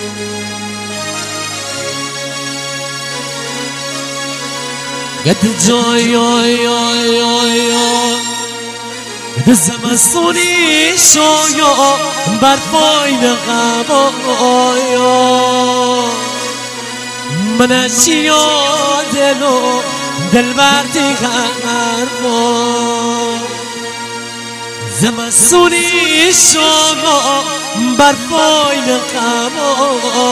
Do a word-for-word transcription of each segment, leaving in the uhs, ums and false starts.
قد جای آی آی آی قد زمستونی شایا بر پایین قبایا من از دلو دل بردی غربا زمستونی شایا بر پایین قبایا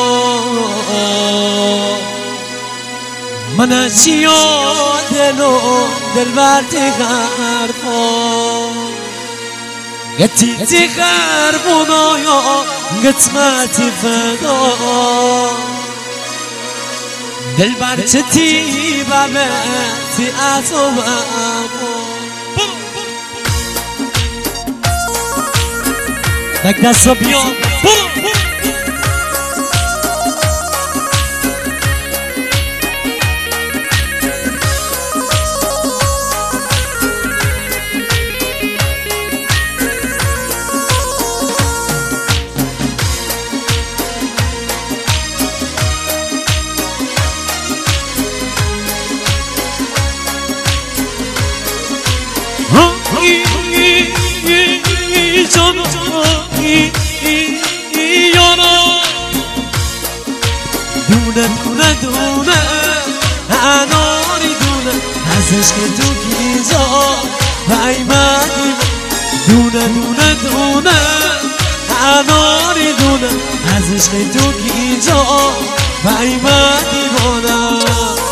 من از دلو دل بردی غربا گتی تی غربونایا قسمتی فدا دل برچتی بابتی اتو بابا تک دستا بیا دونه دونه دونه اناری دونه از عشق تو گیزا پیمدی دونه دونه دونه اناری دونه از عشق تو گیزا پیمدی بانم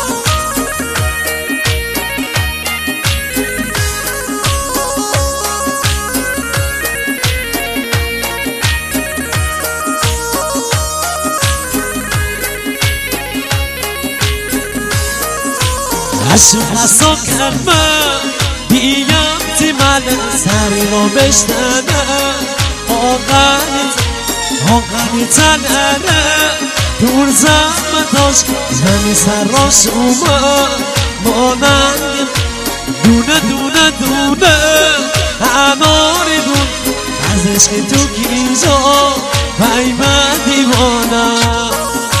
عشق حساب کردم بیام تی من سری رو بشتنم آقانی آقانی تنره دور زمتاش زنی سر را شما مانند دونه دونه دونه اناری دون از عشق تو گیزا پیمه دیوانم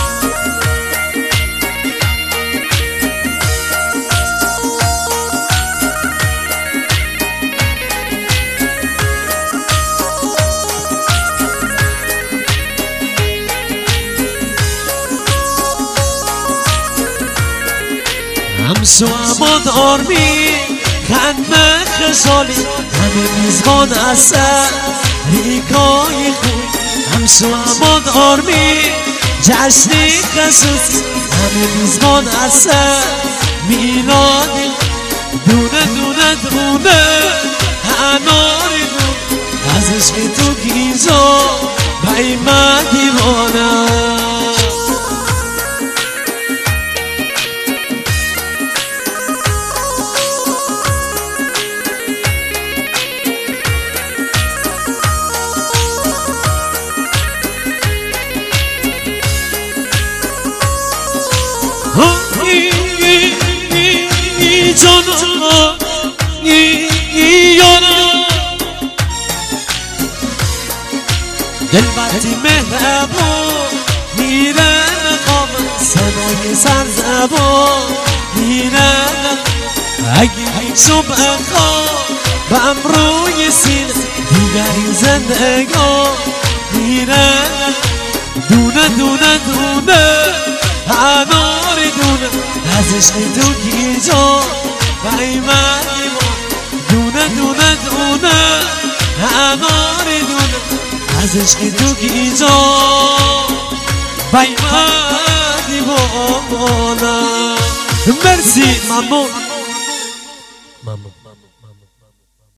همسو عباد آرمی خنده خشالی همه میزبان اصل ریکای خوی همسو عباد آرمی جشنی خصوصی همه میزبان اصل میلادی دونه دونه دونه اناری دون از عشق تو گیزا پیمه دیوانم جانا یانا دل برتی مهربان میره نقام صدای سرزبان میره اگه هیچو بخواه بم روی سینه دیگری زندگان میره دونه دونه دونه اناری دونه از عشق تو گیجا پیمدی دونه دونه دونه اناری دونه از عشق تو گیجا پیمدی بانم مرسی ممنون